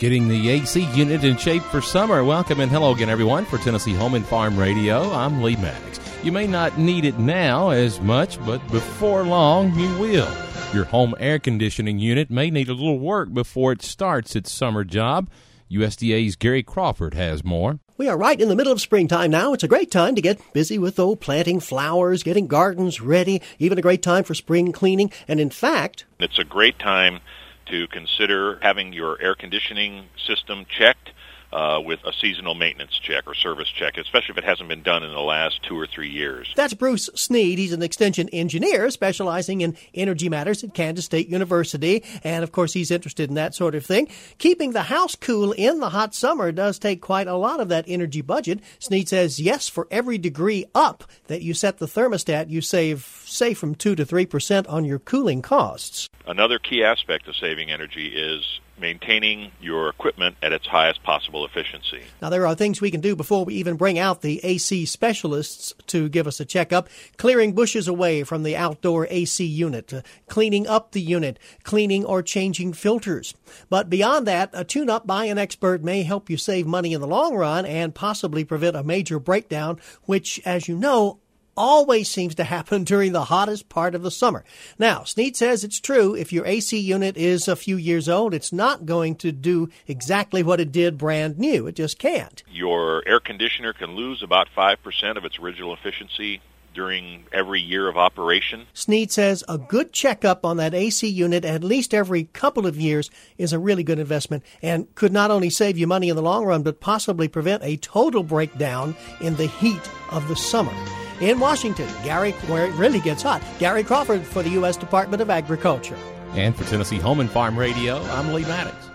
Getting the AC unit in shape for summer. Welcome and hello again, everyone, for Tennessee Home and Farm Radio. I'm Lee Maddox. You may not need it now as much, but before long, you will. Your home air conditioning unit may need a little work before it starts its summer job. USDA's Gary Crawford has more. We are right in the middle of springtime now. It's a great time to get busy with planting flowers, getting gardens ready, even a great time for spring cleaning. And in fact, it's a great time to consider having your air conditioning system checked with a seasonal maintenance check or service check, especially if it hasn't been done in the last 2 or 3 years. That's Bruce Sneed. He's an extension engineer specializing in energy matters at Kansas State University. And, of course, he's interested in that sort of thing. Keeping the house cool in the hot summer does take quite a lot of that energy budget. Sneed says, yes, for every degree up that you set the thermostat, you save, say, from 2 to 3% on your cooling costs. Another key aspect of saving energy is maintaining your equipment at its highest possible efficiency. Now, there are things we can do before we even bring out the AC specialists to give us a checkup. Clearing bushes away from the outdoor AC unit, cleaning up the unit, cleaning or changing filters. But beyond that, a tune-up by an expert may help you save money in the long run and possibly prevent a major breakdown, which, as you know, always seems to happen during the hottest part of the summer. Now, Sneed says it's true. If your AC unit is a few years old, it's not going to do exactly what it did brand new. It just can't. Your air conditioner can lose about 5% of its original efficiency during every year of operation. Sneed says a good checkup on that AC unit at least every couple of years is a really good investment and could not only save you money in the long run, but possibly prevent a total breakdown in the heat of the summer. In Washington, where it really gets hot, Gary Crawford for the U.S. Department of Agriculture. And for Tennessee Home and Farm Radio, I'm Lee Maddox.